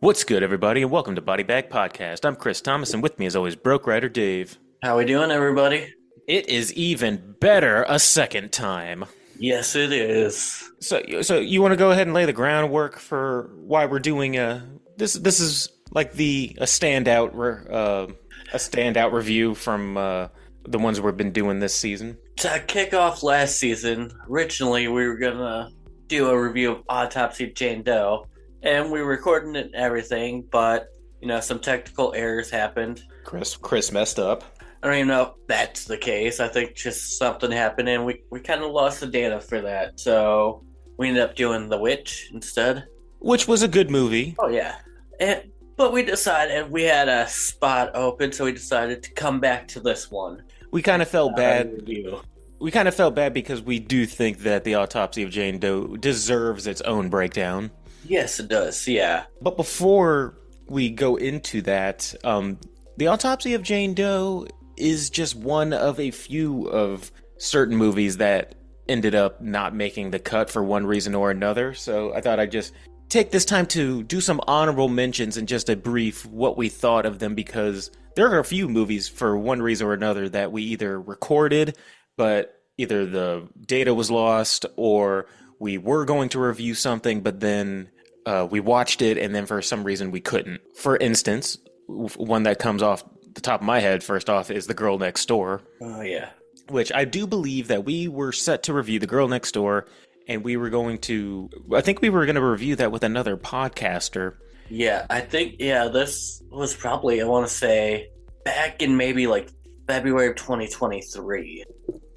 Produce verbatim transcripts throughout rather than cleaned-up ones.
What's good, everybody, and welcome to Body Bag Podcast. I'm Chris Thomas, and with me, as always, Broke Rider Dave. How we doing, everybody? It is even better a second time. Yes, it is. So, so you want to go ahead and lay the groundwork for why we're doing a this? This is like the a standout re, uh, a standout review from uh, the ones we've been doing this season. To kick off last season, originally we were gonna do a review of Autopsy of Jane Doe. And we were recording it and everything, but, you know, some technical errors happened. Chris Chris messed up. I don't even know if that's the case. I think just something happened, and we, we kind of lost the data for that. So we ended up doing The Witch instead. Which was a good movie. Oh, yeah. And, but we decided we had a spot open, so we decided to come back to this one. We kind of felt Uh, bad. review. We kind of felt bad because we do think that the Autopsy of Jane Doe deserves its own breakdown. Yes, it does, yeah. But before we go into that, um, the Autopsy of Jane Doe is just one of a few of certain movies that ended up not making the cut for one reason or another. So I thought I'd just take this time to do some honorable mentions and just a brief what we thought of them, because there are a few movies for one reason or another that we either recorded, but either the data was lost, or we were going to review something, but then uh, we watched it, and then for some reason we couldn't. For instance, one that comes off the top of my head first off is The Girl Next Door. Oh, yeah. Which I do believe that we were set to review The Girl Next Door, and we were going to, I think we were going to review that with another podcaster. Yeah, I think, yeah, this was probably, I want to say, back in maybe like February of twenty twenty-three.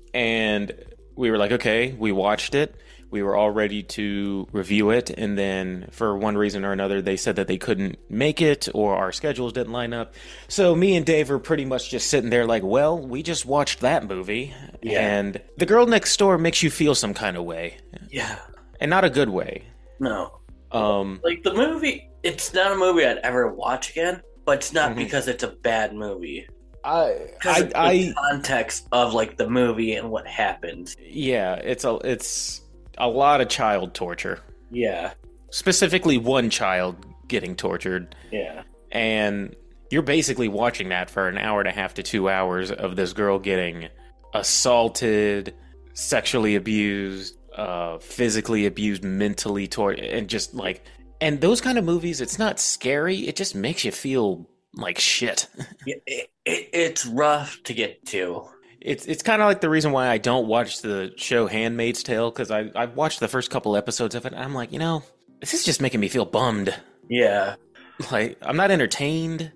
And we were like, okay, we watched it. We were all ready to review it, and then for one reason or another, they said that they couldn't make it, or our schedules didn't line up. So me and Dave were pretty much just sitting there like, well, we just watched that movie, Yeah. and The Girl Next Door makes you feel some kind of way. Yeah. And not a good way. No. Um, Like, the movie, it's not a movie I'd ever watch again, but it's not Mhm. because it's a bad movie. I, Because I, of the I, context of, like, the movie and what happened. yeah, it's a, it's a lot of child torture. Yeah. Specifically, one child getting tortured. Yeah. And you're basically watching that for an hour and a half to two hours of this girl getting assaulted, sexually abused, uh, physically abused, mentally tortured, and just like, and those kind of movies, it's not scary, it just makes you feel like shit. Yeah, it, it, it's rough to get to. It's it's kind of like the reason why I don't watch the show Handmaid's Tale, because I I've watched the first couple episodes of it, and I'm like, you know, this is just making me feel bummed. Yeah. Like, I'm not entertained.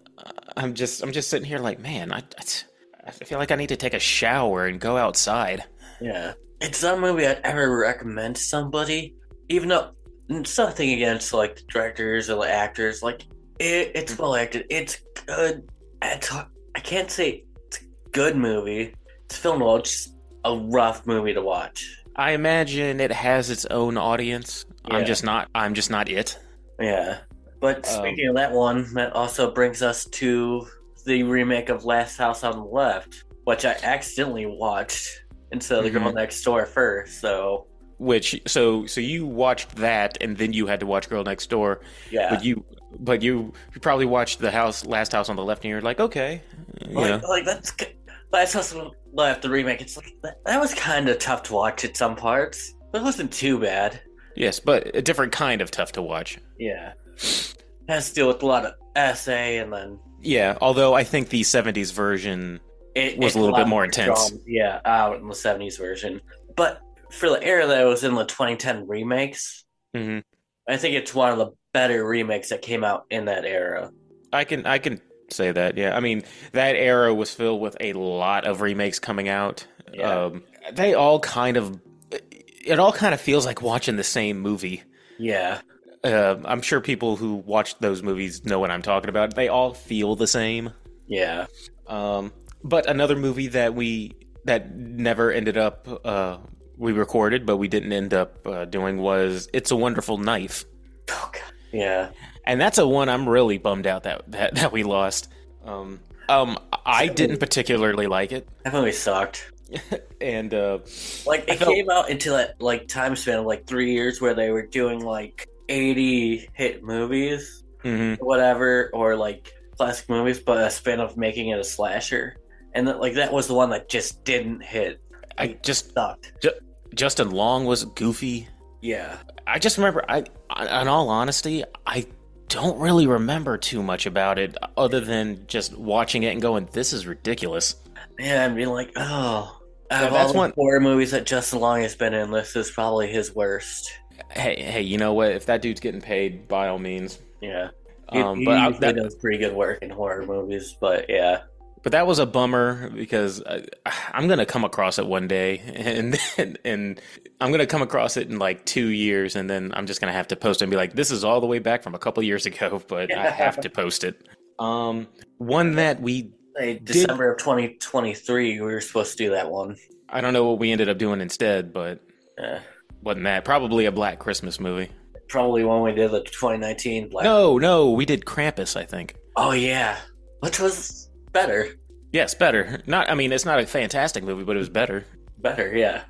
I'm just I'm just sitting here like, man, I, I feel like I need to take a shower and go outside. Yeah. It's not a movie I'd ever recommend to somebody, even though it's nothing against, like, the directors or the actors. Like, it, it's well acted. It's good. It's, I can't say it's a good movie. It's filmed well. It's just a rough movie to watch. I imagine it has its own audience. I'm Yeah. just not I'm just not it. Yeah. But Um, speaking of that one, that also brings us to the remake of Last House on the Left, which I accidentally watched instead of The Girl Mhm. Next Door first. So, Which so so you watched that, and then you had to watch Girl Next Door. yeah. But you but you, you probably watched the house Last House on the Left, and you're like, okay, you Like, know. like that's good. Last House on the Left, the remake. It's like that, that was kind of tough to watch at some parts, but it wasn't too bad. Yes, but a different kind of tough to watch. Yeah, has to deal with a lot of essay, and then Yeah, although I think the seventies version it was it's a little bit lot more intense. drama, yeah, out in the seventies version. But for the era that was in the twenty ten remakes, hmm I think it's one of the better remakes that came out in that era. I can I can say that. Yeah, I mean that era was filled with a lot of remakes coming out. Yeah. Um, they all kind of it all kind of feels like watching the same movie. Yeah, Uh, I'm sure people who watched those movies know what I'm talking about. They all feel the same. yeah, Um, but another movie that we that never ended up uh, we recorded, but we didn't end up uh, doing was It's a Wonderful Knife. oh, God. Yeah. And that's a one I'm really bummed out that that, that we lost. Um, um, I didn't particularly like it, That movie sucked. and uh, Like, I it felt- came out into that, like, time span of, like, three years where they were doing, like, eighty hit movies. Mm-hmm. whatever, or like classic movies, but a spin of making it a slasher, and that, like that was the one that just didn't hit. I Like, just sucked. Ju- Justin Long was goofy. Yeah, I just remember, I, in all honesty, I don't really remember too much about it other than just watching it and going, "This is ridiculous." yeah, and being like, oh, out Yeah, of all that's the one. horror movies that Justin Long has been in, this is probably his worst. Hey, hey, you know what? If that dude's getting paid, by all means. Yeah, he, Um, he but I, usually that, does pretty good work in horror movies, but yeah, but that was a bummer because I, I'm gonna come across it one day, and and, and I'm gonna come across it in like two years, and then I'm just gonna have to post it and be like, "This is all the way back from a couple years ago," but I have to post it. Um, one that we Hey, did. December of twenty twenty-three, we were supposed to do that one. I don't know what we ended up doing instead, but Yeah. wasn't that probably a Black Christmas movie? Probably when we did the twenty nineteen Black. No, no, we did Krampus, I think. Oh yeah, which was better. Yes, better. Not, I mean, it's not a fantastic movie, but it was better. Better, yeah.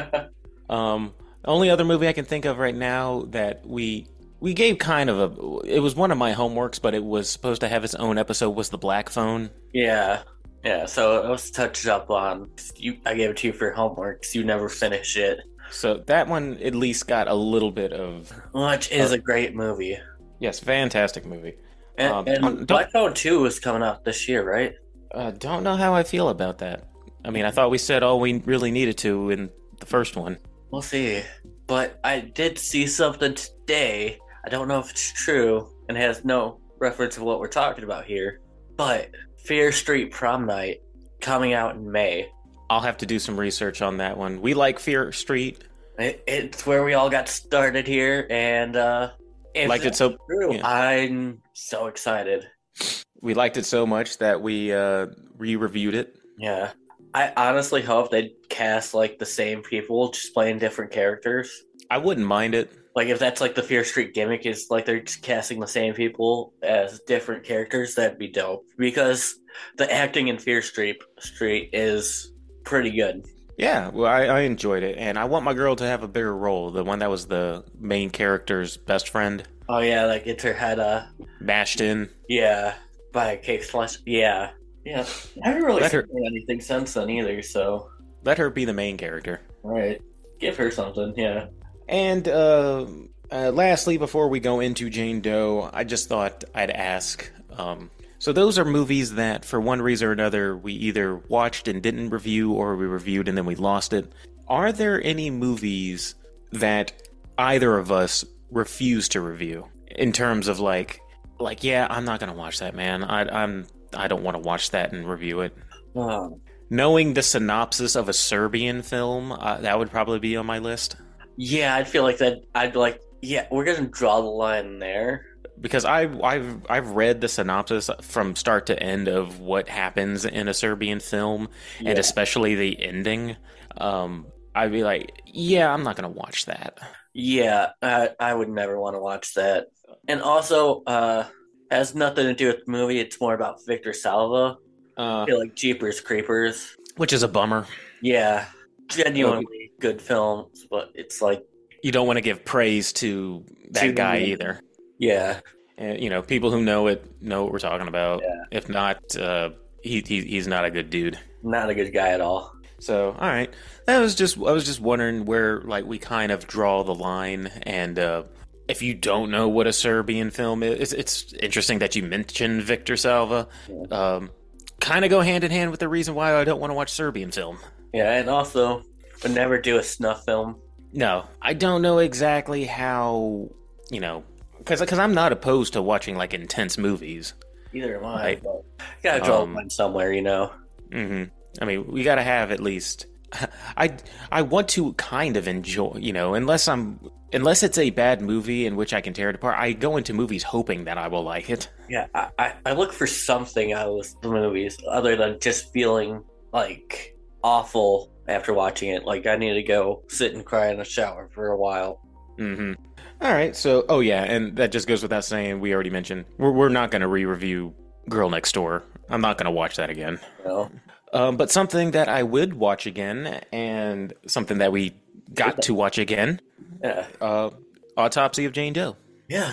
Um, the only other movie I can think of right now that we we gave kind of a, it was one of my homeworks, but it was supposed to have its own episode, was The Black Phone. Yeah, yeah. So it was touched up on. You, I gave it to you for homework because you never finished it, So that one at least got a little bit of, which is Uh, a great movie. yes, fantastic movie. And, um, and don't- Black Phone Two is coming out this year, right? Uh, don't know how I feel about that. I mean, I thought we said all we really needed to in the first one. We'll see. But I did see something today. I don't know if it's true and has no reference to what we're talking about here. But Fear Street Prom Night coming out in May. I'll have to do some research on that one. We like Fear Street. It, it's where we all got started here, and uh, if Liked it that's so- true, yeah. I'm so excited. We liked it so much that we uh, re-reviewed it. Yeah, I honestly hope they cast like the same people, just playing different characters. I wouldn't mind it. Like if that's like the Fear Street gimmick, is like they're just casting the same people as different characters, that'd be dope. Because the acting in Fear Street Street is pretty good. Yeah, well, I, I enjoyed it, and I want my girl to have a bigger role. The one that was the main character's best friend, Oh yeah, like gets her head uh mashed in. yeah by a cake slice. Yeah, yeah. I haven't really Let her- seen anything since then either. So Let her be the main character. all right, give her something. Yeah. And uh, uh, lastly, before we go into Jane Doe, I just thought I'd ask. Um, so those are movies that, for one reason or another, we either watched and didn't review, or we reviewed and then we lost it. Are there any movies that either of us refuse to review in terms of like, like, yeah, I'm not gonna watch that, man. I, I'm, I don't want to watch that and review it. Um, Knowing the synopsis of a Serbian film, uh, that would probably be on my list. yeah, I'd feel like that. I'd be like, yeah, we're gonna draw the line there. Because I, I've I've read the synopsis from start to end of what happens in a Serbian film, and Yeah. especially the ending. Um, I'd be like, yeah, I'm not gonna watch that. Yeah, I, I would never want to watch that. And also, uh, has nothing to do with the movie. It's more about Victor Salva. Uh, I feel like Jeepers Creepers. which is a bummer. Yeah, genuinely good films, but it's like, You don't want to give praise to that To- guy either. yeah, And you know, people who know it know what we're talking about. Yeah. If not, uh, he, he he's not a good dude. not a good guy at all. So, all right, that was just I was just wondering where like we kind of draw the line, and uh, if you don't know what a Serbian film is, it's, it's interesting that you mentioned Victor Salva. Um, kind of go hand in hand with the reason why I don't want to watch Serbian film. Yeah, and also would never do a snuff film. No, I don't know exactly how you know because because I'm not opposed to watching like intense movies. Either am I. Right. But you gotta draw Um, the line somewhere, you know. hmm I mean, we got to have at least. I I want to kind of enjoy, you know, unless I'm unless it's a bad movie in which I can tear it apart. I go into movies hoping that I will like it. Yeah, I, I, I look for something out of the movies other than just feeling like awful after watching it. Like I need to go sit and cry in the shower for a while. hmm All right, so oh yeah, and that just goes without saying. We already mentioned we're we're not going to re-review Girl Next Door. I'm not going to watch that again. You know? Um, but something that I would watch again, and something that we got to watch again, Yeah. uh, Autopsy of Jane Doe. Yeah.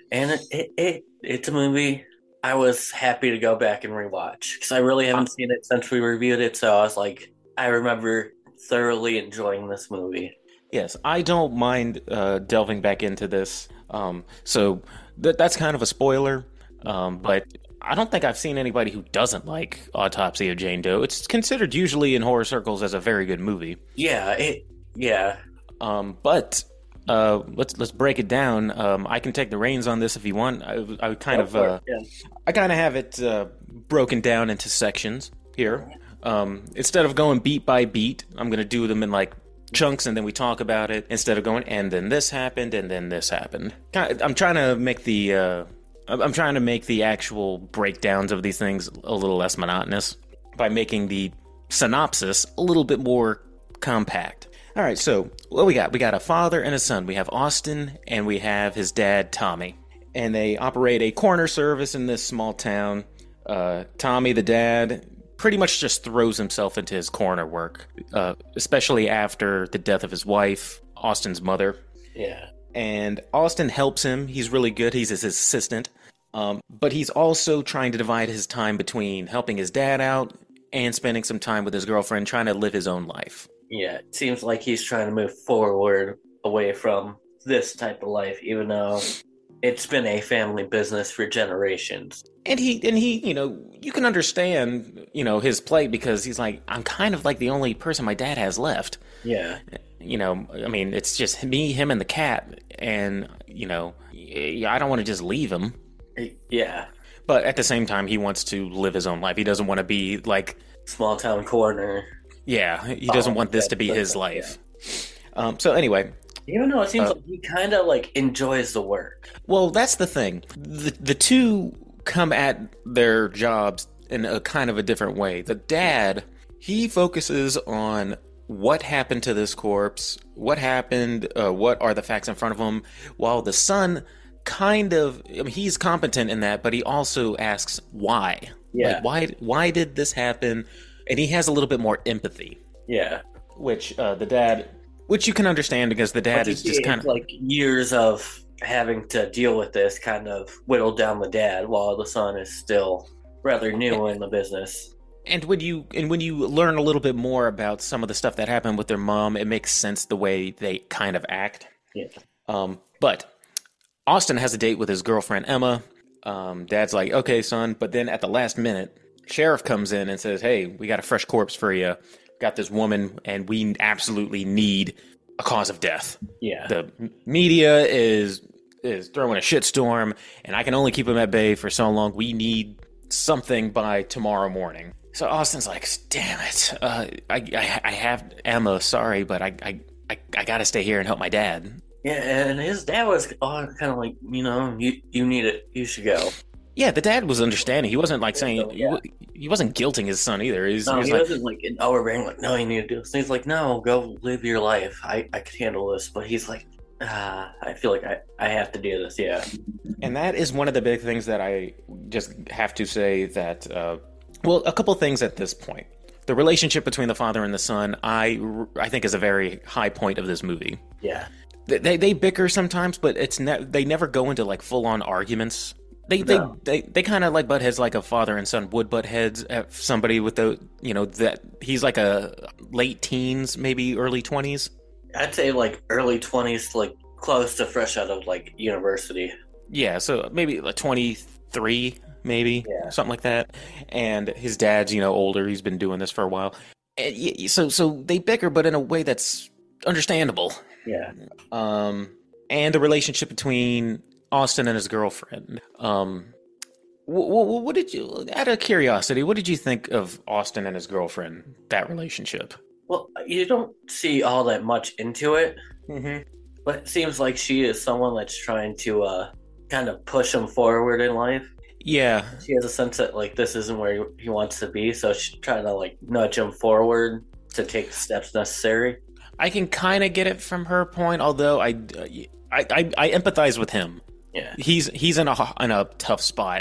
and it, it, it it's a movie I was happy to go back and rewatch because I really haven't seen it since we reviewed it. So I was like, I remember thoroughly enjoying this movie. Yes, I don't mind uh, delving back into this. Um, so th- that's kind of a spoiler, um, but I don't think I've seen anybody who doesn't like Autopsy of Jane Doe. It's considered usually in horror circles as a very good movie. Yeah, it yeah. Um, but uh, let's let's break it down. Um, I can take the reins on this if you want. I, I kind Go of for uh, it, yeah. I kind of have it uh, broken down into sections here. Um, instead of going beat by beat, I'm gonna do them in like chunks, and then we talk about it instead of going and then this happened and then this happened. I'm trying to make the uh, I'm trying to make the actual breakdowns of these things a little less monotonous by making the synopsis a little bit more compact. All right, so what we got? We got a father and a son. We have Austin and we have his dad, Tommy. And they operate a corner service in this small town. Uh, Tommy, the dad, pretty much just throws himself into his corner work, uh, especially after the death of his wife, Austin's mother. Yeah. And Austin helps him. He's really good. He's his assistant. Um, but he's also trying to divide his time between helping his dad out and spending some time with his girlfriend, trying to live his own life. Yeah, it seems like he's trying to move forward away from this type of life, even though it's been a family business for generations. And he, and he, you know, you can understand, you know, his plight because he's like, I'm kind of like the only person my dad has left. Yeah. You know, I mean, it's just me, him, and the cat. And, you know, I don't want to just leave him. Yeah. But at the same time, he wants to live his own life. He doesn't want to be like... Small town corner. Yeah, he doesn't oh, want this to be his life. Yeah. Um, so anyway... Even though it seems uh, like he kind of, like, enjoys the work. Well, that's the thing. The, the two come at their jobs in a kind of a different way. The dad, he focuses on what happened to this corpse, what happened, uh, what are the facts in front of him, while the son kind of, I mean, he's competent in that, but he also asks why. Yeah. Like, why, why did this happen? And he has a little bit more empathy. Yeah. Which uh, the dad, which you can understand because the dad is just kind of like years of having to deal with this kind of whittled down the dad while the son is still rather new in the business. And when you and when you learn a little bit more about some of the stuff that happened with their mom, it makes sense the way they kind of act. Yeah. Um, but Austin has a date with his girlfriend Emma. Um, Dad's like, "Okay, son," but then at the last minute, sheriff comes in and says, "Hey, we got a fresh corpse for you. Got this woman, and we absolutely need a cause of death." Yeah. The media is is throwing a shitstorm, and I can only keep them at bay for so long. We need something by tomorrow morning. So Austin's like, damn it, uh, I, I I have Emma, sorry, but I I, I, I gotta stay here and help my dad. Yeah, and his dad was oh, kind of like, you know, you you need it, you should go. Yeah, the dad was understanding. He wasn't like saying, So, yeah. he, he wasn't guilting his son either. He's, No, he was he like, wasn't like an hour being like, no, you need to do this. And he's like, no, go live your life. I, I can handle this. But he's like, ah, I feel like I, I have to do this, yeah. and that is one of the big things that I just have to say that, uh, well, a couple things at this point. The relationship between the father and the son, I, I think is a very high point of this movie. Yeah. They, they, they bicker sometimes, but it's ne- they never go into like full-on arguments. They No. they they, they kind of like butt heads like a father and son would butt heads at somebody with the, you know, that he's like a late teens, maybe early twenties. I'd say like early twenties, like close to fresh out of like university. Yeah, so maybe like twenty-three, maybe, Yeah. something like that. And his dad's, you know, older. He's been doing this for a while. And y- so so they bicker, but in a way that's understandable. Yeah. Um, and the relationship between Austin and his girlfriend. Um, what, what, what did you, out of curiosity, what did you think of Austin and his girlfriend, that relationship? Well, you don't see all that much into it, Mm-hmm. but it seems like she is someone that's trying to uh, kind of push him forward in life. Yeah. She has a sense that like this isn't where he, he wants to be, so she's trying to like nudge him forward to take the steps necessary. I I can kind of get it from her point, although I, I, I, I empathize with him. Yeah. He's he's in a in a tough spot,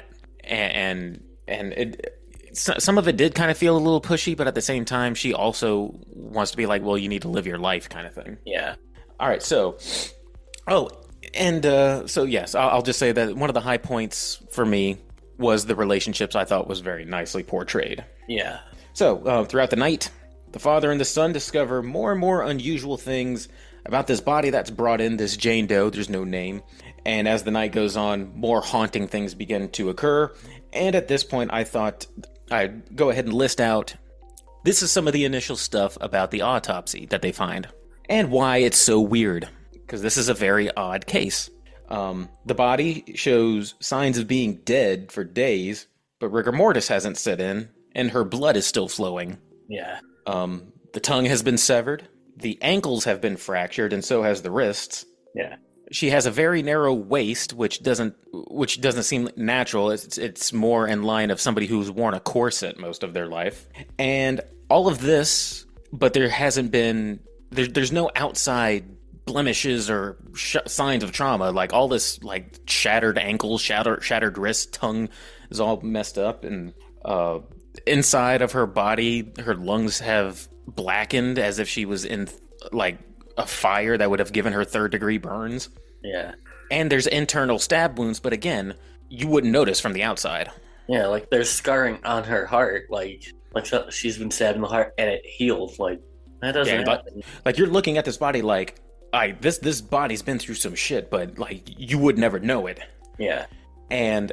and and it, some of it did kind of feel a little pushy, but at the same time, she also wants to be like, well, you need to live your life, kind of thing. Yeah. All right, so, oh, And uh, so, yes, I'll, I'll just say that one of the high points for me was the relationships I thought was very nicely portrayed. Yeah. So, uh, throughout the night, the father and the son discover more and more unusual things about this body that's brought in, this Jane Doe. There's no name. And as the night goes on, more haunting things begin to occur. And at this point, I thought I'd go ahead and list out, this is some of the initial stuff about the autopsy that they find, and why it's so weird, because this is a very odd case. Um, the body shows signs of being dead for days, but rigor mortis hasn't set in, and her blood is still flowing. Yeah. Um, the tongue has been severed, the ankles have been fractured, and so has the wrists. Yeah. She has a very narrow waist, which doesn't which doesn't seem natural. It's it's more in line of somebody who's worn a corset most of their life, and all of this, but there hasn't been there, there's no outside blemishes or sh- signs of trauma. Like all this, like shattered ankles, shattered shattered wrist, tongue is all messed up, and uh, inside of her body, her lungs have blackened as if she was in like a fire that would have given her third degree burns. Yeah. And there's internal stab wounds, but again, you wouldn't notice from the outside. Yeah, like there's scarring on her heart, like like so- she's been stabbed in the heart and it healed. Like that doesn't Yeah, but- happen. Like you're looking at this body like, I this this body's been through some shit, but like you would never know it. Yeah. And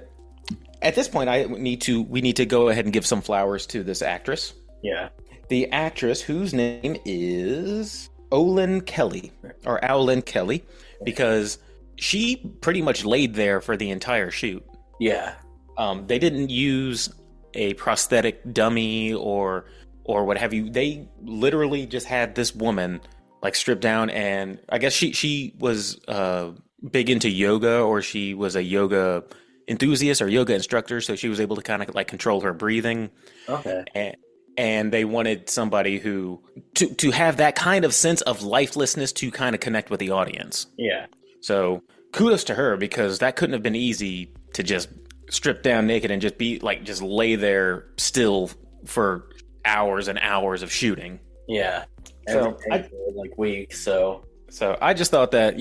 at this point, I need to we need to go ahead and give some flowers to this actress. Yeah. The actress whose name is Olin Kelly, or Owlin Kelly, because she pretty much laid there for the entire shoot. Yeah. Um, they didn't use a prosthetic dummy or or what have you. They literally just had this woman like stripped down, and I guess she she was uh, big into yoga, or she was a yoga enthusiast or yoga instructor, so she was able to kind of like control her breathing. Okay. And and they wanted somebody who to to have that kind of sense of lifelessness to kind of connect with the audience. Yeah. So kudos to her, because that couldn't have been easy to just strip down naked and just be like just lay there still for hours and hours of shooting. Yeah. So Every day for like weeks, so So I just thought that,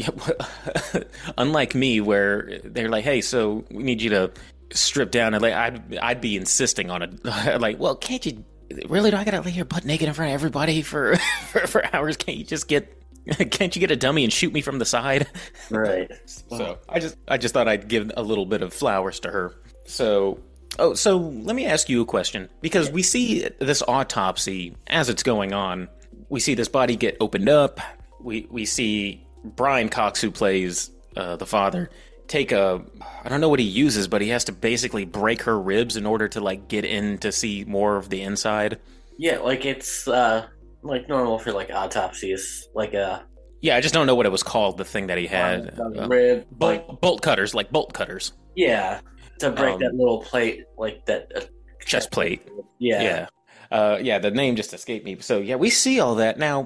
unlike me, where they're like, "Hey, so we need you to strip down," and like I'd I'd be insisting on it, like, "Well, can't you really? Do I gotta lay here butt naked in front of everybody for for, for hours? Can't you just get can't you get a dummy and shoot me from the side?" right. So I just I just thought I'd give a little bit of flowers to her. So oh, so let me ask you a question, because we see this autopsy as it's going on. We see this body get opened up. We we see Brian Cox, who plays uh, the father, take a, I don't know what he uses, but he has to basically break her ribs in order to like get in to see more of the inside. Yeah, like it's uh like normal for like autopsies, like a Yeah, I just don't know what it was called, the thing that he had. uh, Uh, rib, like bolt, bolt cutters, like bolt cutters. yeah, to break Um, that little plate, like that uh, Chest plate. Yeah. Yeah. Uh, yeah, the name just escaped me. So yeah, we see all that. Now,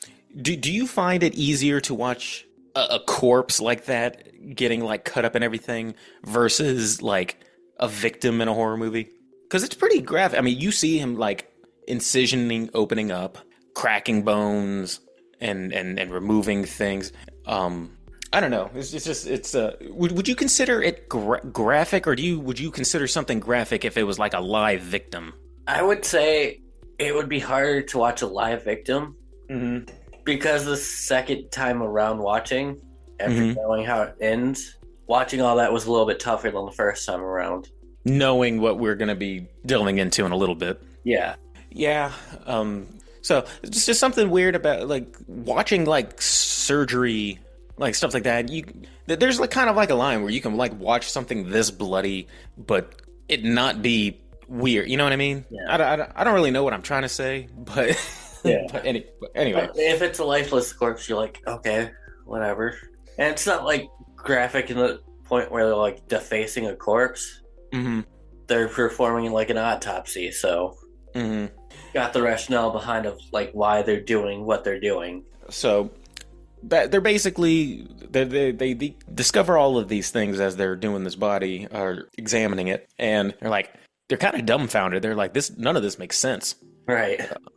do do you find it easier to watch a, a corpse like that getting like cut up and everything versus like a victim in a horror movie? Because it's pretty graphic. I mean, you see him like incisioning, opening up, cracking bones, and and and removing things. Um, I don't know. It's, it's just it's. Uh, would would you consider it gra- graphic, or do you would you consider something graphic if it was like a live victim? I would say it would be harder to watch a live victim Mm-hmm. because the second time around watching, after Mhm. knowing how it ends, watching all that was a little bit tougher than the first time around. Knowing what we're going to be delving into in a little bit. Yeah. Yeah. Um, so it's just something weird about like watching like surgery, like stuff like that. You th- there's like kind of like a line where you can like watch something this bloody, but it not be weird. You know what I mean? Yeah. I, don't- I, don't- I don't really know what I'm trying to say, but Yeah. but, any, but anyway. But if it's a lifeless corpse, you're like, okay, whatever. And it's not like graphic in the point where they're like defacing a corpse. hmm They're performing like an autopsy, so hmm got the rationale behind of like why they're doing what they're doing. So that they're basically they they they they discover all of these things as they're doing this body or examining it, and they're like they're kind of dumbfounded. They're like, this none of this makes sense. Right.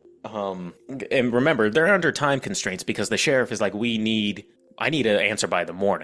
Um, and remember, they're under time constraints because the sheriff is like, we need I need an answer by the morning.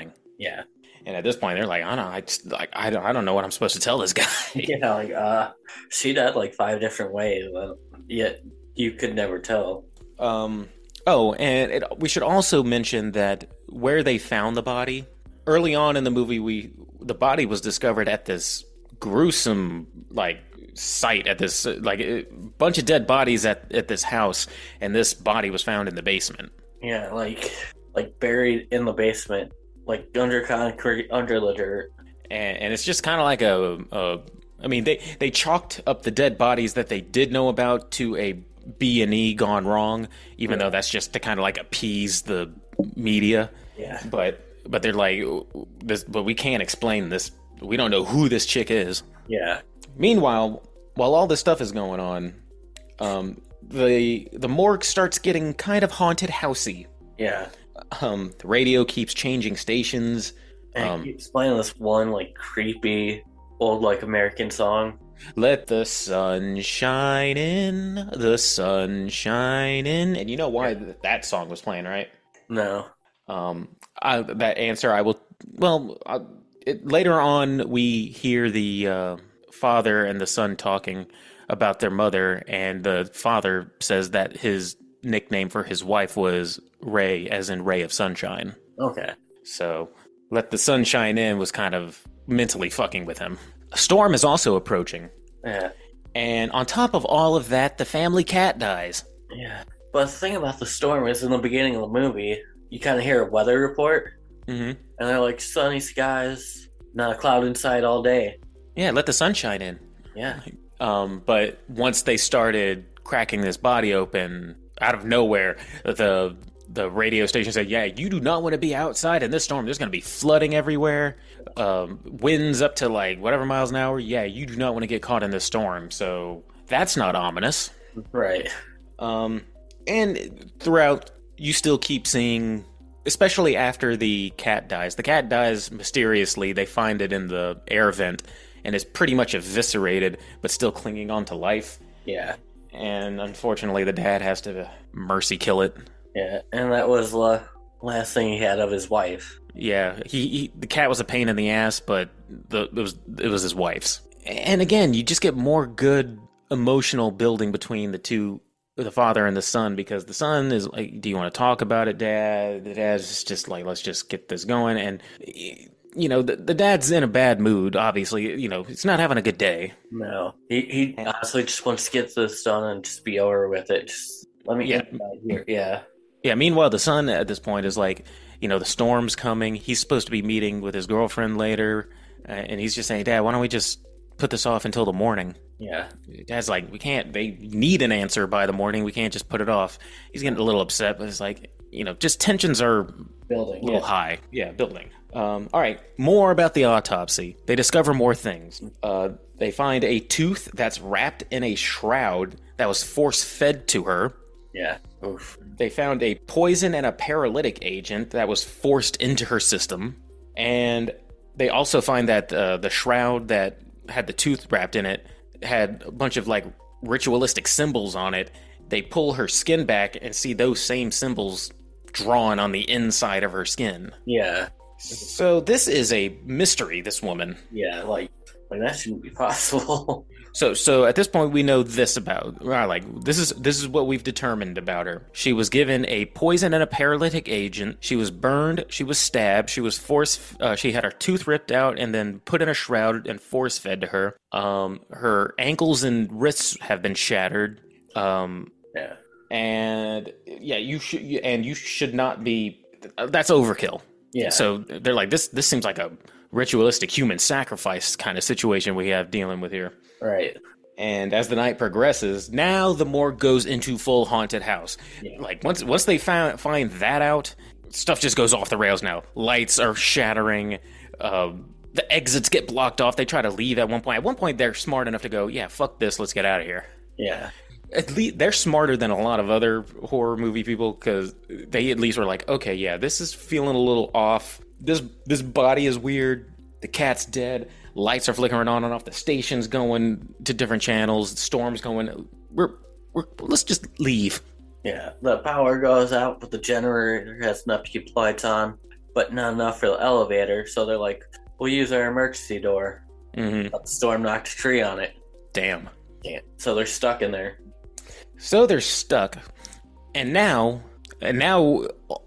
Yeah. And at this point, they're like, I don't, I just, like, I don't, I don't know what I'm supposed to tell this guy. Yeah, like uh, she died like five different ways, but yet you could never tell. Um. Oh, and it, we should also mention that where they found the body early on in the movie, we the body was discovered at this gruesome like site at this like a bunch of dead bodies at at this house, and this body was found in the basement. Yeah, like like buried in the basement, like under concrete, under the dirt. And, and it's just kind of like a, a. I mean, they they chalked up the dead bodies that they did know about to a B and E gone wrong, even Yeah. though that's just to kind of like appease the media. Yeah. But but they're like this, but we can't explain this. We don't know who this chick is. Yeah. Meanwhile, while all this stuff is going on, um, the the morgue starts getting kind of haunted housey. Yeah. Um, the radio keeps changing stations. And Um, he keeps playing this one like creepy old like American song. Let the sun shine in, the sun shine in, and you know why th- that song was playing, right? No. Um, I, that answer I will. Well, I, it, later on we hear the uh, father and the son talking about their mother, and the father says that his nickname for his wife was Ray, as in Ray of Sunshine. Okay. So, let the sun shine in was kind of mentally fucking with him. A storm is also approaching. Yeah. And on top of all of that, the family cat dies. Yeah. But the thing about the storm is in the beginning of the movie, you kind of hear a weather report, Mm-hmm. and they're like sunny skies, not a cloud in sight all day. Yeah, let the sun shine in. Yeah. Um, but once they started cracking this body open, out of nowhere, the the radio station said, yeah, you do not want to be outside in this storm. There's going to be flooding everywhere. Um, winds up to like whatever miles an hour. Yeah, you do not want to get caught in this storm. So that's not ominous. Right. Um, and throughout, you still keep seeing, especially after the cat dies. The cat dies mysteriously. They find it in the air vent and is pretty much eviscerated, but still clinging on to life. Yeah. And unfortunately, the dad has to mercy kill it. Yeah. And that was the last thing he had of his wife. Yeah, he, he the cat was a pain in the ass, but the it was it was his wife's. And again, you just get more good emotional building between the two, the father and the son, because the son is like, "Do you want to talk about it, Dad?" The dad's just like, "Let's just get this going." And you know, the, the dad's in a bad mood. Obviously, you know, he's not having a good day. No. He he honestly just wants to get this done and just be over with it. Just let me Yeah. get it out here. Yeah. Yeah, meanwhile, the son at this point is like, you know, the storm's coming. He's supposed to be meeting with his girlfriend later. Uh, and he's just saying, Dad, why don't we just put this off until the morning? Yeah. Dad's like, we can't. They need an answer by the morning. We can't just put it off. He's getting a little upset, but it's like, you know, just tensions are Building. a little Yeah. high. Yeah, building. Um, all right, more about the autopsy. They discover more things. Uh, they find a tooth that's wrapped in a shroud that was force-fed to her. Yeah. Oof. They found a poison and a paralytic agent that was forced into her system. And they also find that uh, the shroud that had the tooth wrapped in it had a bunch of like ritualistic symbols on it. They pull her skin back and see those same symbols drawn on the inside of her skin. Yeah. So this is a mystery, this woman. Yeah. Like, like that shouldn't be possible. So, so at this point, we know this about uh, like this is this is what we've determined about her. She was given a poison and a paralytic agent. She was burned. She was stabbed. She was force. Uh, she had her tooth ripped out and then put in a shroud and force fed to her. Um, her ankles and wrists have been shattered. Um, Yeah. and yeah, you should and you should not be. That's overkill. Yeah. So they're like this. This seems like a ritualistic human sacrifice kind of situation we have dealing with here. Right. And as the night progresses, now the morgue goes into full haunted house. Yeah. Like once once they found, find that out, stuff just goes off the rails now. Lights are shattering. Uh, the exits get blocked off. They try to leave at one point. At one point, they're smart enough to go, yeah, fuck this, let's get out of here. Yeah. At least they're smarter than a lot of other horror movie people because they at least were like, okay, yeah, this is feeling a little off. This this body is weird. The cat's dead. Lights are flickering on and off. The station's going to different channels. The storm's going. We're we're let's just leave. Yeah. The power goes out, but the generator has enough to keep the lights on. but not enough for the elevator. So they're like, we'll use our emergency door. Mm-hmm. But the storm knocked a tree on it. Damn. Damn. So they're stuck in there. So they're stuck. And now, and now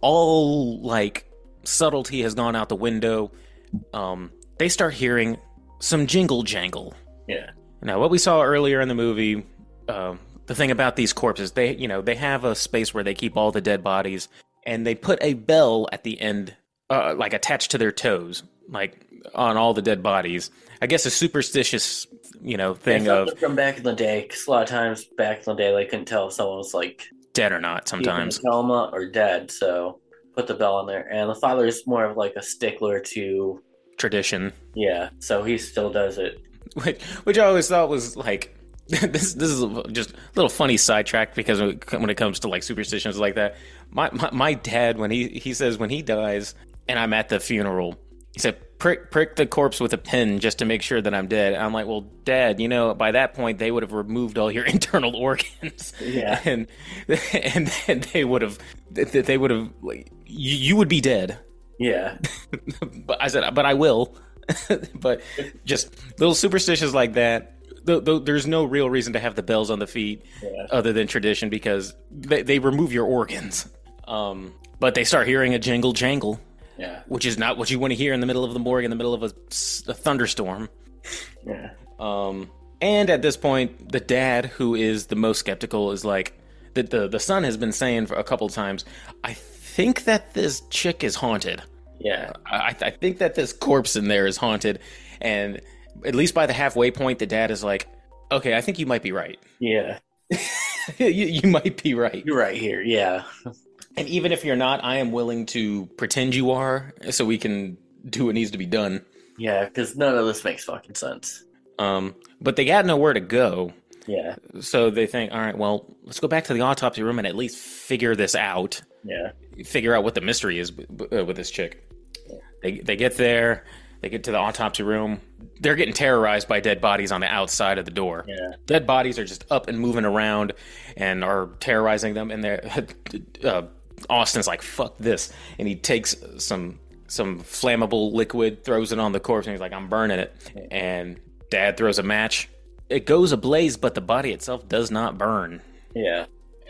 all, like, subtlety has gone out the window. Um, they start hearing some jingle jangle. Yeah. Now, what we saw earlier in the movie, um, the thing about these corpses, they, you know, they have a space where they keep all the dead bodies, and they put a bell at the end, uh, like attached to their toes, like on all the dead bodies. I guess a superstitious, you know, thing Yeah, of from back in the day, because a lot of times back in the day, they couldn't tell if someone was like dead or not. Sometimes in a coma or dead, so put the bell on there. And the father is more of like a stickler to tradition, yeah, so he still does it. which, which I always thought was like. this this is just a little funny sidetrack because when it comes to like superstitions like that, my, my my dad when he he says when he dies and I'm at the funeral, he said prick prick the corpse with a pin just to make sure that I'm dead. And I'm like, well, Dad, you know, by that point they would have removed all your internal organs, yeah, and and then they would have they would have like you, you would be dead. Yeah, but I said, but I will. But just little superstitions like that. The, the, there's no real reason to have the bells on the feet yeah. other than tradition because they, they remove your organs. Um, but they start hearing a jingle jangle, yeah, which is not what you want to hear in the middle of the morgue in the middle of a, a thunderstorm. Yeah. Um, and at this point, the dad, who is the most skeptical, is like, the, the, the son has been saying for a couple times, I think that this chick is haunted. Yeah. I, I think that this corpse in there is haunted. And at least by the halfway point, the dad is like, okay, I think you might be right. Yeah. you, you might be right. You're right here, yeah. And even if you're not, I am willing to pretend you are so we can do what needs to be done. Yeah, because none of this makes fucking sense. Um, but they got nowhere to go. Yeah. So they think, all right, well, let's go back to the autopsy room and at least figure this out. Yeah. Figure out what the mystery is with this chick. Yeah. They they get there. They get to the autopsy room. They're getting terrorized by dead bodies on the outside of the door. Yeah. Dead bodies are just up and moving around and are terrorizing them. And they're, uh, Austin's like, fuck this. And he takes some some flammable liquid, throws it on the corpse, and he's like, I'm burning it. And Dad throws a match. It goes ablaze, but the body itself does not burn. Yeah.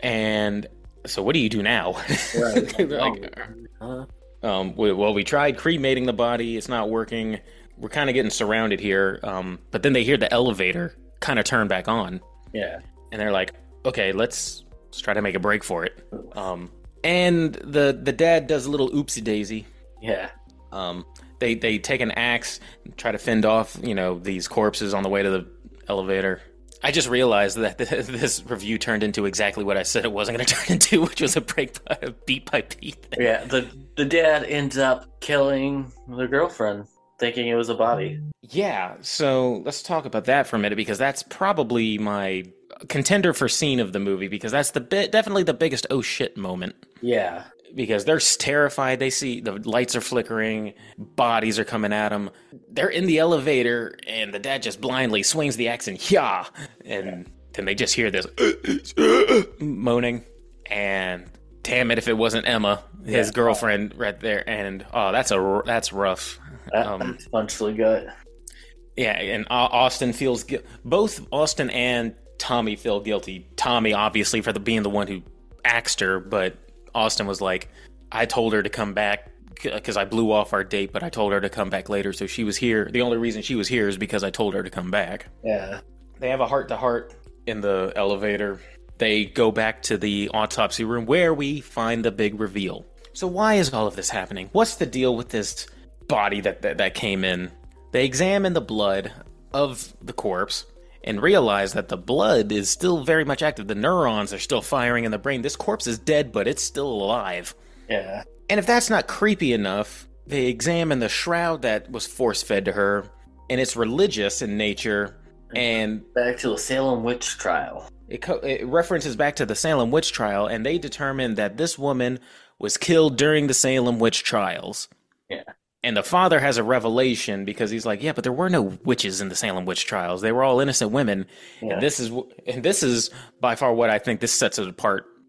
And so what do you do now? Right. like, uh, Um, we, well, we tried cremating the body. It's not working. We're kind of getting surrounded here. Um, but then they hear the elevator kind of turn back on. Yeah. And they're like, okay, let's, let's try to make a break for it. Um, and the, the dad does a little oopsie daisy. Yeah. Um, they, they take an axe and try to fend off, you know, these corpses on the way to the elevator. I just realized that this review turned into exactly what I said it wasn't going to turn into, which was a break by a beat by beat thing. Yeah, the the dad ends up killing the girlfriend, thinking it was a body. Yeah, so let's talk about that for a minute, because that's probably my contender for scene of the movie, because that's the bit, definitely the biggest oh shit moment. Yeah. Because they're terrified. They see the lights are flickering, bodies are coming at them. They're in the elevator, and the dad just blindly swings the axe and yeah, and then they just hear this moaning. And damn it, if it wasn't Emma, his yeah. girlfriend, right there, and oh, that's a that's rough. That um, punched the gut. Yeah, and Austin feels gu- both Austin and Tommy feel guilty. Tommy, obviously, for the being the one who axed her, but Austin was like, I told her to come back because I blew off our date, but I told her to come back later, so she was here. The only reason she was here is because I told her to come back. Yeah. They have a heart-to-heart in the elevator. They go back to the autopsy room where we find the big reveal. So why is all of this happening? What's the deal with this body that, that, that came in? They examine the blood of the corpse and realize that the blood is still very much active. The neurons are still firing in the brain. This corpse is dead, but it's still alive. Yeah. And if that's not creepy enough, they examine the shroud that was force-fed to her, and it's religious in nature, and back to the Salem witch trial. It, co- it references back to the Salem witch trial, and they determined that this woman was killed during the Salem witch trials. Yeah. And the father has a revelation because he's like, yeah, but there were no witches in the Salem witch trials. They were all innocent women. Yeah. And this is and this is by far what I think this sets it apart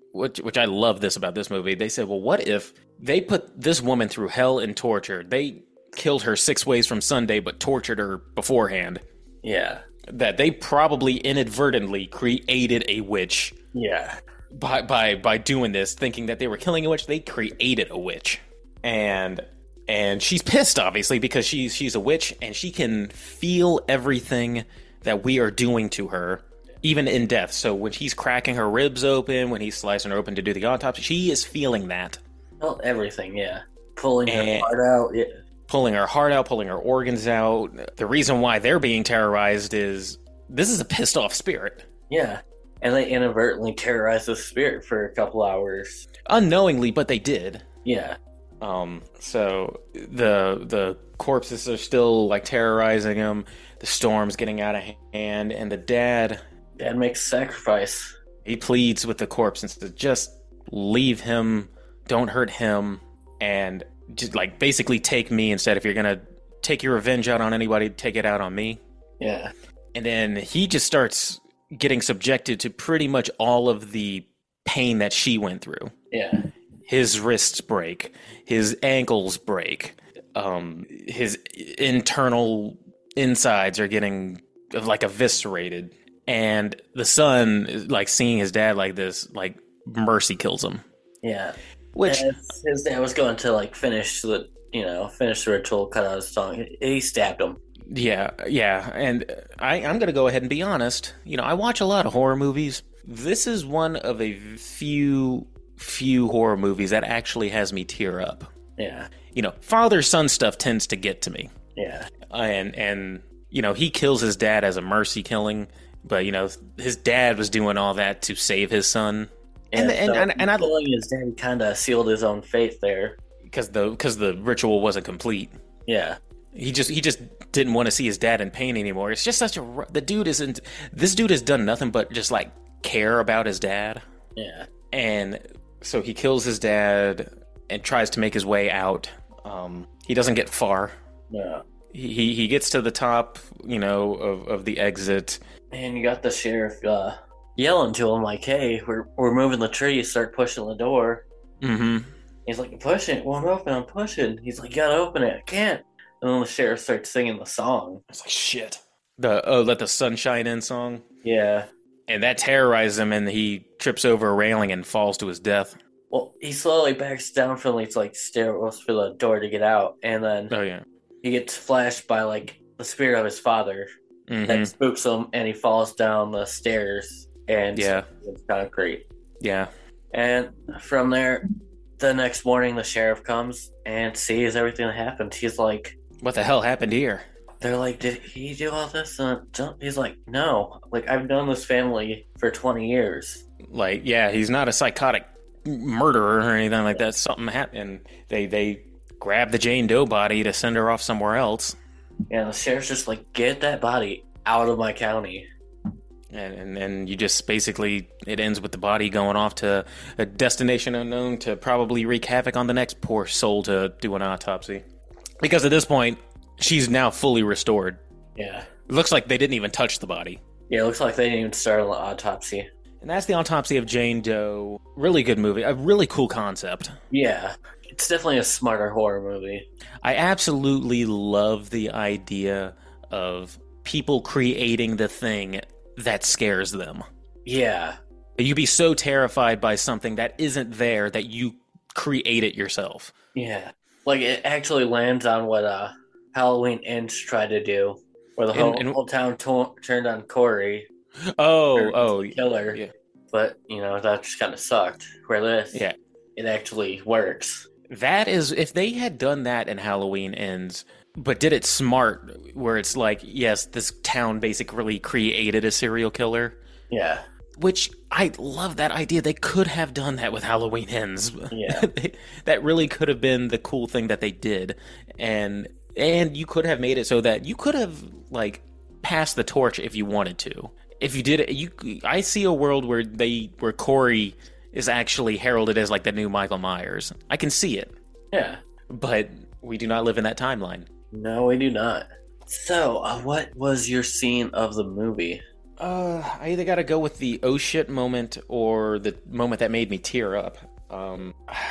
which which I love this about this movie. They said, well, what if they put this woman through hell and torture? They killed her six ways from Sunday, but tortured her beforehand. Yeah. That they probably inadvertently created a witch. Yeah. By by by doing this, thinking that they were killing a witch, they created a witch. And and she's pissed, obviously, because she's she's a witch and she can feel everything that we are doing to her, even in death. So when he's cracking her ribs open, when he's slicing her open to do the autopsy, she is feeling that. Well, everything, yeah. Pulling And her heart out, yeah. Pulling her heart out, pulling her organs out. The reason why they're being terrorized is this is a pissed off spirit. Yeah. And they inadvertently terrorized the spirit for a couple hours. Unknowingly, but they did. Yeah. Um, so the the corpses are still like terrorizing him. The storm's getting out of hand, and the dad Dad makes a sacrifice. He pleads with the corpse and says, just leave him, don't hurt him, and just like basically take me instead. If you're gonna take your revenge out on anybody, take it out on me. Yeah. And then he just starts getting subjected to pretty much all of the pain that she went through. Yeah. His wrists break, his ankles break, um, his internal insides are getting like eviscerated. And the son, like seeing his dad like this, like mercy kills him. Yeah. Which and his dad was going to like finish the, you know, finish the ritual, cut out his tongue. He stabbed him. Yeah, yeah. And I, I'm going to go ahead and be honest. You know, I watch a lot of horror movies. This is one of a few, few horror movies that actually has me tear up. Yeah. You know, father-son stuff tends to get to me. Yeah. And, and, you know, he kills his dad as a mercy killing. But, you know, his dad was doing all that to save his son. And, and, so and, and, and I killing his dad kind of sealed his own fate there. Because the, because the ritual wasn't complete. Yeah. He just he just didn't want to see his dad in pain anymore. It's just such a... The dude isn't... This dude has done nothing but just, like, care about his dad. Yeah. And so he kills his dad and tries to make his way out. Um, he doesn't get far. No. He he gets to the top, you know, of, of the exit. And you got the sheriff uh, yelling to him like, hey, we're, we're moving the tree, start pushing the door. Mm-hmm. He's like, push it, won't open, I'm pushing. He's like, you gotta open it, I can't. And then the sheriff starts singing the song. It's like, shit. The Oh, Let the Sun Shine In song? Yeah. And that terrorizes him, and he trips over a railing and falls to his death. Well, he slowly backs down from these, like, stairwells for the door to get out. And then Oh, yeah. he gets flashed by, like, the spirit of his father. Mm-hmm. That spooks him, and he falls down the stairs. And Yeah. it's concrete. Yeah. And from there, the next morning, the sheriff comes and sees everything that happened. He's like... What the hell happened here? They're like, did he do all this? Uh, he's like, no. Like, I've known this family for twenty years. Like, yeah, he's not a psychotic murderer or anything like that. Something happened. They they grabbed the Jane Doe body to send her off somewhere else. And the sheriff's just like, get that body out of my county. And, and and you just basically, it ends with the body going off to a destination unknown to probably wreak havoc on the next poor soul to do an autopsy. Because at this point, she's now fully restored. Yeah. It looks like they didn't even touch the body. Yeah, it looks like they didn't even start on the autopsy. And that's the autopsy of Jane Doe. Really good movie. A really cool concept. Yeah. It's definitely a smarter horror movie. I absolutely love the idea of people creating the thing that scares them. Yeah. You'd be so terrified by something that isn't there that you create it yourself. Yeah. Like, it actually lands on what uh, Halloween Ends tried to do, where the whole, And- and- whole town to- turned on Corey. Oh, or oh, the killer. yeah. But, you know, that just kind of sucked. Where this, Yeah. it actually works. That is, if they had done that in Halloween Ends, but did it smart, where it's like, yes, this town basically created a serial killer. Yeah. Which, I love that idea. They could have done that with Halloween Ends. Yeah. That really could have been the cool thing that they did. And and you could have made it so that you could have, like, passed the torch if you wanted to. If you did it, you, I see a world where they, where Corey is actually heralded as, like, the new Michael Myers. I can see it. Yeah. But we do not live in that timeline. No, we do not. So, uh, what was your scene of the movie? Uh, I either got to go with the oh shit moment or the moment that made me tear up. Um,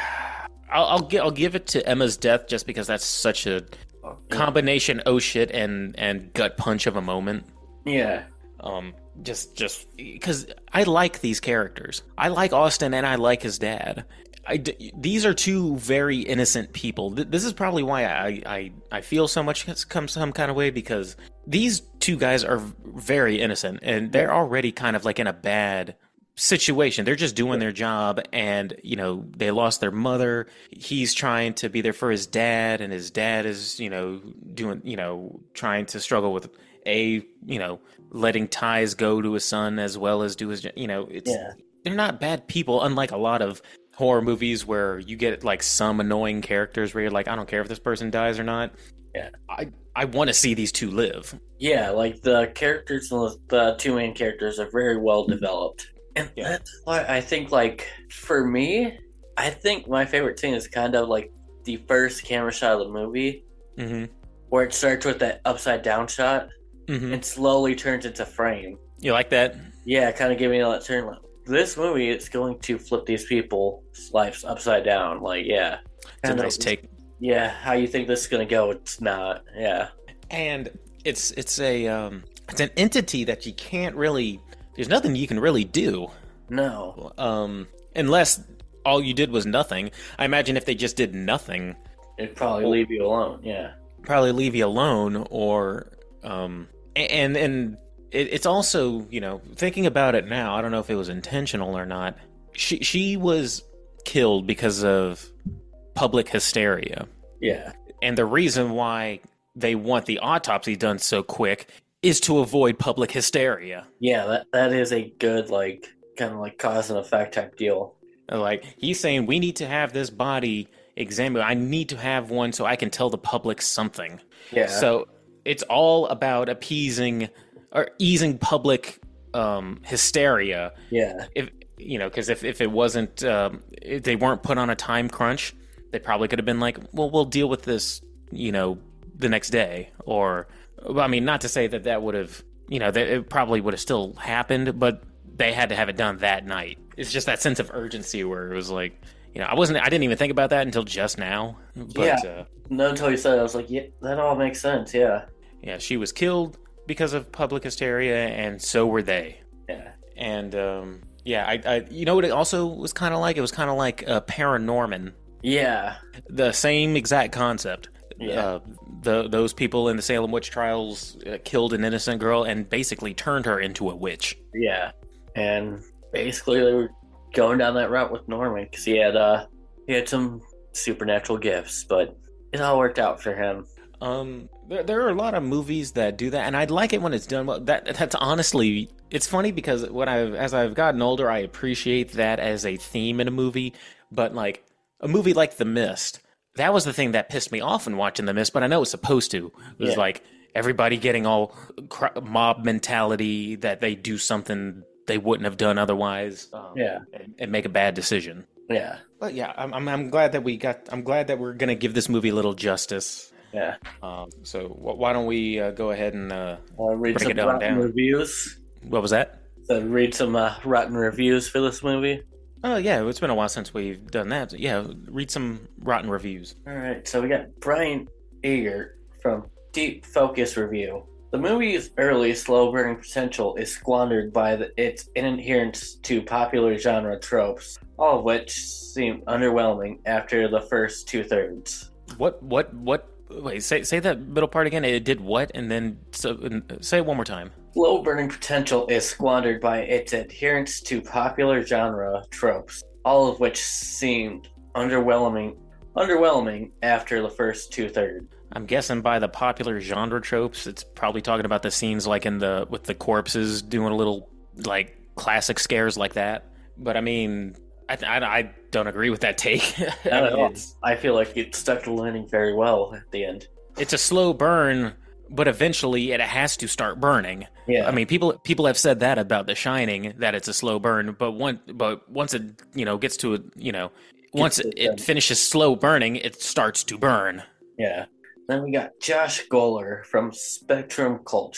I'll I'll, gi- I'll give it to Emma's death just because that's such a Oh, yeah. combination oh shit and and gut punch of a moment. Yeah. Um, just just because I like these characters. I like Austin and I like his dad. I d- these are two very innocent people. Th- this is probably why I, I, I feel so much come some kind of way, because these two guys are very innocent and they're already kind of like in a bad situation. They're just doing their job, and you know, they lost their mother. He's trying to be there for his dad, and his dad is, you know, doing, you know, trying to struggle with a, you know, letting ties go to his son as well as do his, you know, it's Yeah. they're not bad people, unlike a lot of horror movies where you get like some annoying characters where you're like, I don't care if this person dies or not. Yeah. I I want to see these two live. Yeah, like the characters, the, the two main characters are very well developed. And Yeah. that's why I think, like, for me, I think my favorite scene is kind of like the first camera shot of the movie, Mm-hmm. where it starts with that upside down shot Mm-hmm. and slowly turns into frame. You like that? Yeah, kind of giving me that turn. Like, this movie is going to flip these people's lives upside down. Like, yeah. It's a Kinda- nice take. Yeah, how you think this is going to go, it's not. Yeah. And it's it's a um it's an entity that you can't really. There's nothing you can really do. No. Um, unless all you did was nothing. I imagine if they just did nothing, It'd probably leave you alone. Yeah. probably leave you alone, or um, and and it, it's also, you know, thinking about it now, I don't know if it was intentional or not. She she was killed because of public hysteria, Yeah. and the reason why they want the autopsy done so quick is to avoid public hysteria. Yeah, that, that is a good, like, kind of like cause and effect type deal. Like, he's saying, we need to have this body examined. I need to have one so I can tell the public something. Yeah. So it's all about appeasing or easing public um, hysteria. Yeah. If you know, because if, if it wasn't, um, if they weren't put on a time crunch, they probably could have been like, well, we'll deal with this, you know, the next day. Or, well, I mean, not to say that that would have, you know, that it probably would have still happened, but they had to have it done that night. It's just that sense of urgency where it was like, you know, I wasn't, I didn't even think about that until just now. But, Yeah. uh, No, until you said it, I was like, yeah, that all makes sense. Yeah. yeah, she was killed because of public hysteria, and so were they. Yeah. And, um, yeah, I, I, you know what it also was kind of like? It was kind of like uh, Paranorman. Yeah. The same exact concept. Yeah. Uh, the those people in the Salem witch trials uh, killed an innocent girl and basically turned her into a witch. Yeah. And basically, they were going down that route with Norman because he had uh he had some supernatural gifts, but it all worked out for him. Um, there, there are a lot of movies that do that, and I'd like it when it's done well. That that's honestly, it's funny because when I as I've gotten older, I appreciate that as a theme in a movie. But like a movie like The Mist, that was the thing that pissed me off in watching The Mist. But I know it's supposed to. It was Yeah. like everybody getting all cr- mob mentality that they do something they wouldn't have done otherwise. Um, Yeah. and, and make a bad decision. Yeah. But yeah, I'm, I'm I'm glad that we got. I'm glad that we're gonna give this movie a little justice. Yeah. Um, so wh- why don't we uh, go ahead and uh, I'll read Break some it down, rotten down. reviews. what was that? So read some uh, rotten reviews for this movie. Oh yeah, it's been a while since we've done that. Yeah, read some rotten reviews. All right, so we got Brian Eger from Deep Focus Review. The movie's early, slow-burning potential is squandered by the, its adherence to popular genre tropes, all of which seem underwhelming after the first two-thirds. What what what? Wait, say say that middle part again. It did what? And then so and say it one more time. Slow-burning potential is squandered by its adherence to popular genre tropes, all of which seemed underwhelming underwhelming after the first two-thirds. I'm guessing by the popular genre tropes, it's probably talking about the scenes like in the with the corpses doing a little like classic scares like that. But I mean, I I, I don't agree with that take. Not I at mean, all. it's I feel like it stuck to the landing very well at the end. it's a slow burn, but eventually it has to start burning. Yeah. I mean, people people have said that about The Shining, that it's a slow burn, but one but once it you know gets to a you know once to it, the it end. finishes slow burning, it starts to burn. Yeah. Then we got Josh Goller from Spectrum Culture.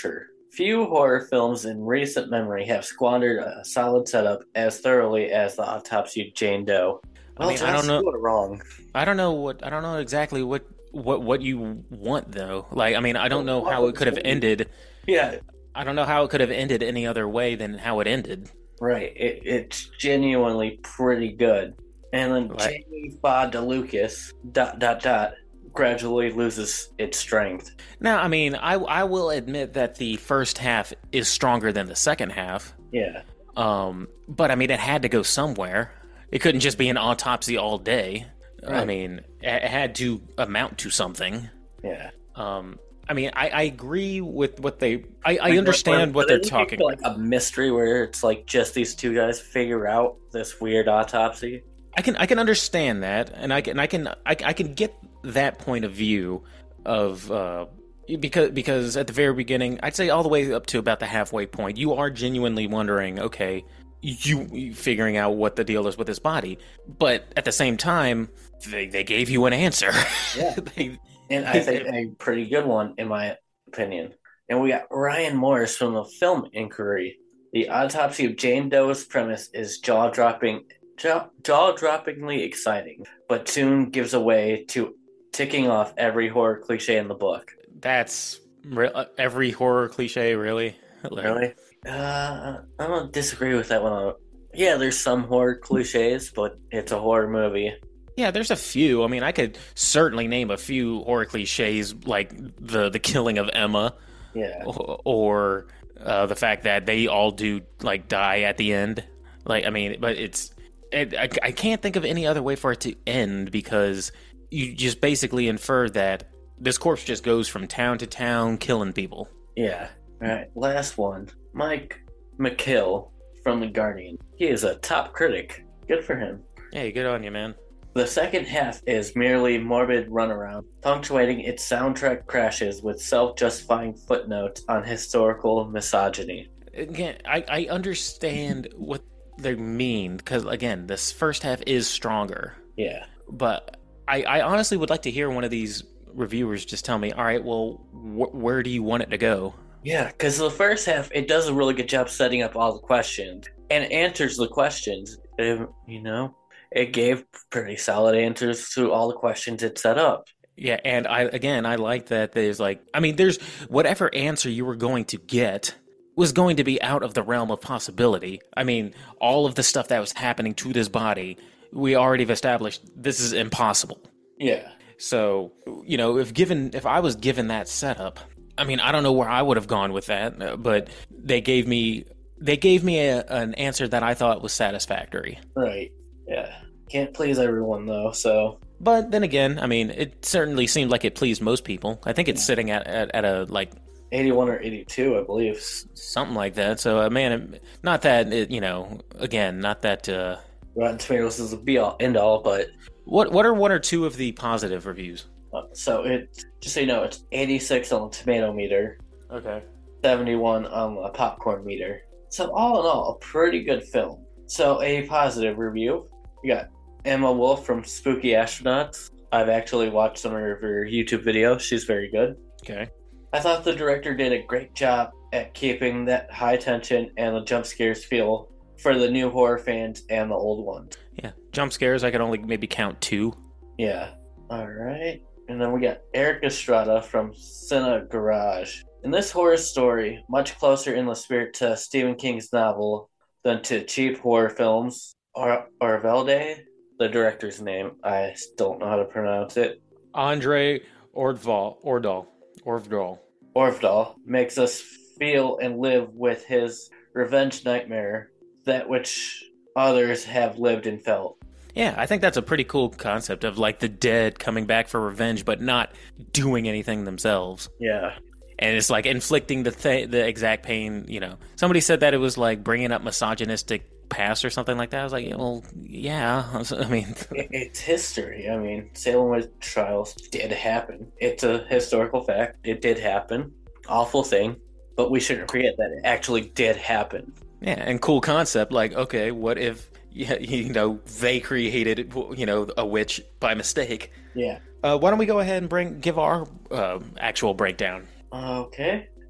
Few horror films in recent memory have squandered a solid setup as thoroughly as The Autopsy of Jane Doe. I Well, mean, I don't Josh, know. you were wrong. I don't know what I don't know exactly what what what you want though. Like, I mean, I don't know What how it was could have movie? ended. Yeah, I don't know how it could have ended any other way than how it ended. right. It, it's genuinely pretty good. And then Like, Jamie Fa DeLucas, dot, dot, dot, gradually loses its strength. now, I mean, I I will admit that the first half is stronger than the second half. Yeah, Um, but I mean, it had to go somewhere. It couldn't just be an autopsy all day. I Right. mean, it had to amount to something. yeah. Um, I mean, I, I agree with what they. I, I Like, understand what but they're isn't it talking like a mystery where it's like just these two guys figure out this weird autopsy. I can I can understand that, and I can I can I, I can get that point of view of uh, because because at the very beginning, I'd say all the way up to about the halfway point, you are genuinely wondering, okay, you, you figuring out what the deal is with his body, but at the same time, they they gave you an answer. Yeah. They- And I think a pretty good one, in my opinion. And we got Ryan Morris from the Film Inquiry. The Autopsy of Jane Doe's premise is jaw-dropping, jaw, jaw-droppingly exciting, but soon gives away to ticking off every horror cliche in the book. that's re- uh, every horror cliche, really. Like, Really? Uh, I don't disagree with that one. Yeah, there's some horror cliches, but it's a horror movie. Yeah, there's a few. I mean, I could certainly name a few horror cliches, like the the killing of Emma, Yeah. or, or uh, the fact that they all do like die at the end. Like, I mean, but it's it, I, I can't think of any other way for it to end because you just basically infer that this corpse just goes from town to town killing people. Yeah. All right. Last one. Mike McKill from The Guardian. He is a top critic. Good for him. Hey, good on you, man. The second half is merely morbid runaround, punctuating its soundtrack crashes with self-justifying footnotes on historical misogyny. Again, I, I understand what they mean because again, this first half is stronger. Yeah. But I, I honestly would like to hear one of these reviewers just tell me, all right, well, wh- where do you want it to go? Yeah, because the first half, it does a really good job setting up all the questions and answers the questions. Um, you know, it gave pretty solid answers to all the questions it set up. Yeah, and I again, I like that there's like, I mean, there's whatever answer you were going to get was going to be out of the realm of possibility. I mean, all of the stuff that was happening to this body, we already have established this is impossible. Yeah. So, you know, if given, if I was given that setup, I mean, I don't know where I would have gone with that, uh, but they gave me, they gave me a, an answer that I thought was satisfactory. Right. Yeah. Can't please everyone, though, so. But then again, I mean, it certainly seemed like it pleased most people. I think it's sitting at, at, at a, like, eighty-one or eighty-two, I believe. something like that. So, uh, man, not that, it, you know, again, not that, uh, Rotten Tomatoes is a be all end all, but what, what are one or two of the positive reviews? uh, so it just so you know, it's eighty-six on the tomato meter, Okay. seventy-one on the popcorn meter. So all in all, a pretty good film. So a positive review. You got Emma Wolf from Spooky Astronauts. I've actually watched some of her YouTube videos. She's very good. Okay. I thought the director did a great job at keeping that high tension and the jump scares feel for the new horror fans and the old ones. Yeah. Jump scares, I could only maybe count two. Yeah. All right. And then we got Eric Estrada from Cine Garage. In this horror story, much closer in the spirit to Stephen King's novel than to cheap horror films, Or Orvelde, the director's name, I don't know how to pronounce it, Andre Ordval, Ordal, Orvdal. Orvdal, makes us feel and live with his revenge nightmare, that which others have lived and felt. Yeah, I think that's a pretty cool concept of like the dead coming back for revenge, but not doing anything themselves. Yeah. And it's like inflicting the th- the exact pain. You know, somebody said that it was like bringing up misogynistic past or something like that. I was like, yeah, well, yeah. I mean, It- It's history. I mean, Salem witch trials did happen. It's a historical fact. It did happen. Awful thing. But we shouldn't forget that it actually did happen. yeah, and cool concept. Like, okay, what if yeah, you know they created you know a witch by mistake? Yeah. Uh, why don't we go ahead and bring give our uh, actual breakdown? Okay.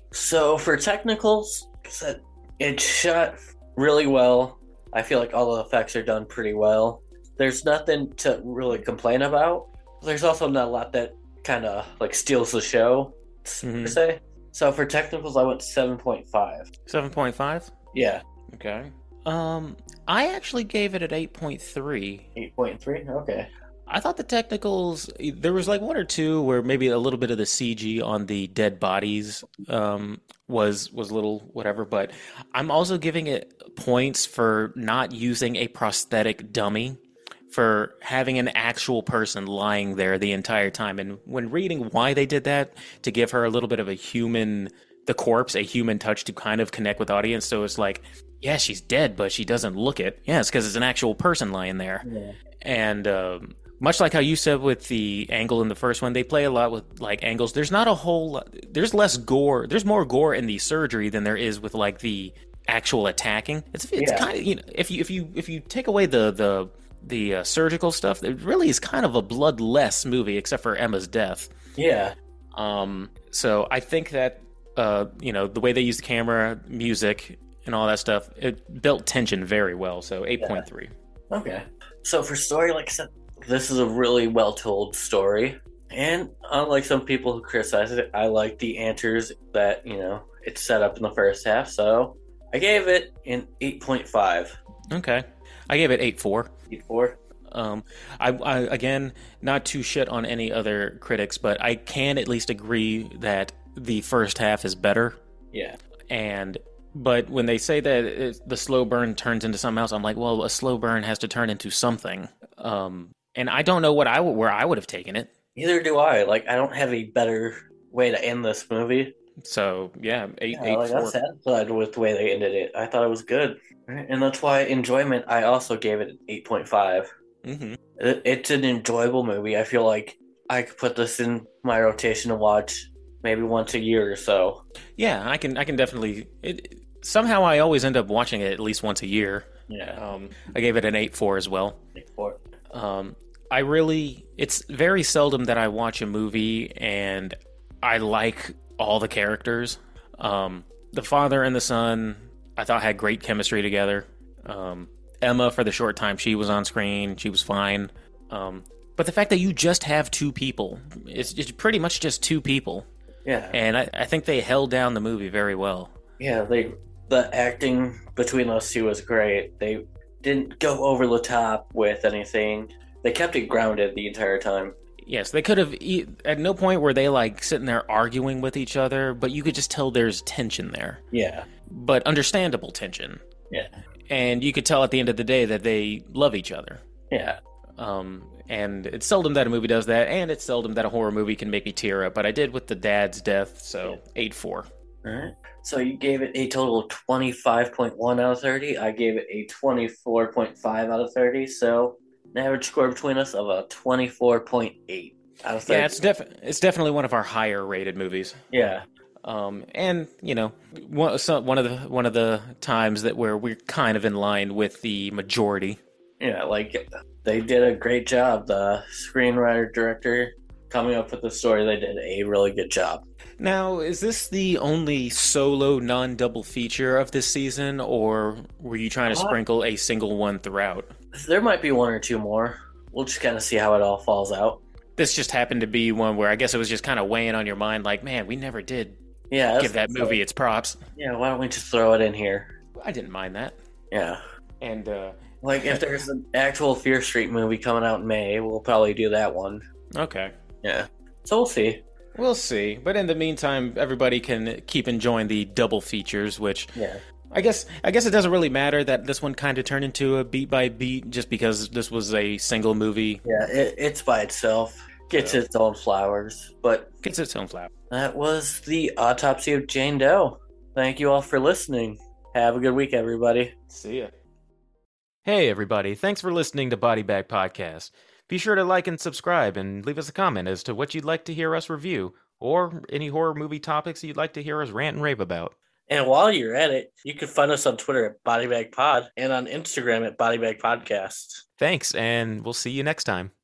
So for technicals, it- it's shot really well. I feel like all the effects are done pretty well. There's nothing to really complain about. There's also not a lot that kind of like steals the show, Mm-hmm. per se. So for technicals, I went seven point five. seven point five? Yeah, Okay. Um, I actually gave it an eight point three. eight point three. Okay. I thought the technicals, there was like one or two where maybe a little bit of the C G on the dead bodies um, was was a little whatever, but I'm also giving it points for not using a prosthetic dummy, for having an actual person lying there the entire time. And when reading why they did that, to give her a little bit of a human, the corpse, a human touch to kind of connect with the audience. So it's like, yeah, she's dead, but she doesn't look it. Yeah, it's because it's an actual person lying there. Yeah. And um, much like how you said with the angle in the first one, they play a lot with like angles. There's not a whole lot, there's less gore. There's more gore in the surgery than there is with like the actual attacking. It's it's Yeah. kind of, you know, if you if you if you take away the the the uh, surgical stuff, it really is kind of a bloodless movie, except for Emma's death. Yeah. Um, so I think that uh, you know, the way they use the camera, music, and all that stuff, it built tension very well. So eight point three. Okay. So for story, like I said, this is a really well told story. And unlike some people who criticize it, I like the answers that, you know, it's set up in the first half. So I gave it an eight point five. Okay, I gave it eight four. eight four. Um, I, I again, not too shit on any other critics, but I can at least agree that the first half is better. Yeah. And but when they say that it, the slow burn turns into something else, I'm like, well, a slow burn has to turn into something. Um, and I don't know what I w- where I would have taken it. Neither do I. Like, I don't have a better way to end this movie. So yeah, eight Yeah, eight like, four. I'm satisfied with the way they ended it. I thought it was good. And that's why enjoyment, I also gave it an eight point five. Mm-hmm. It, it's an enjoyable movie. I feel like I could put this in my rotation to watch maybe once a year or so. Yeah, I can I can definitely. It, somehow I always end up watching it at least once a year. Yeah. Um, I gave it an eight four as well. Eight four. Um, I really, it's very seldom that I watch a movie and I like all the characters. Um, the father and the son, I thought had great chemistry together. Um, Emma, for the short time she was on screen, she was fine. Um, but the fact that you just have two people, it's, it's pretty much just two people. Yeah. And I, I think they held down the movie very well. Yeah, they the acting between those two was great. They didn't go over the top with anything. They kept it grounded the entire time. Yes, they could have. E- at no point were they like sitting there arguing with each other, but you could just tell there's tension there. Yeah. But understandable tension. Yeah. And you could tell at the end of the day that they love each other. Yeah. Um, and it's seldom that a movie does that, and it's seldom that a horror movie can make me tear up. But I did with the dad's death, so eight four. All right. So you gave it a total of twenty-five point one out of thirty. I gave it a twenty-four point five out of thirty. So an average score between us of a twenty-four point eight out of thirty. Yeah, it's def- it's definitely one of our higher rated movies. Yeah. Um, and you know, one, so one of the one of the times that where we're kind of in line with the majority. Yeah, like they did a great job. The screenwriter, director, coming up with the story, they did a really good job. Now, is this the only solo non-double feature of this season, or were you trying to Uh, sprinkle a single one throughout? There might be one or two more. We'll just kind of see how it all falls out. This just happened to be one where I guess it was just kind of weighing on your mind, like, man, we never did Yeah, that's- give that movie its props. Yeah, why don't we just throw it in here? I didn't mind that. Yeah. And uh, Like, if there's an actual Fear Street movie coming out in May, we'll probably do that one. okay, Yeah. So we'll see. we'll see. But in the meantime, everybody can keep enjoying the double features, which Yeah. I guess I guess it doesn't really matter that this one kind of turned into a beat by beat, just because this was a single movie. Yeah, it, it's by itself. Gets Yeah. its own flowers. But Gets its own flower. that was the autopsy of Jane Doe. Thank you all for listening. Have a good week, everybody. See ya. Hey, everybody. Thanks for listening to Body Bag Podcast. Be sure to like and subscribe and leave us a comment as to what you'd like to hear us review, or any horror movie topics you'd like to hear us rant and rave about. And while you're at it, you can find us on Twitter at BodyBagPod and on Instagram at BodyBagPodcast. Thanks, and we'll see you next time.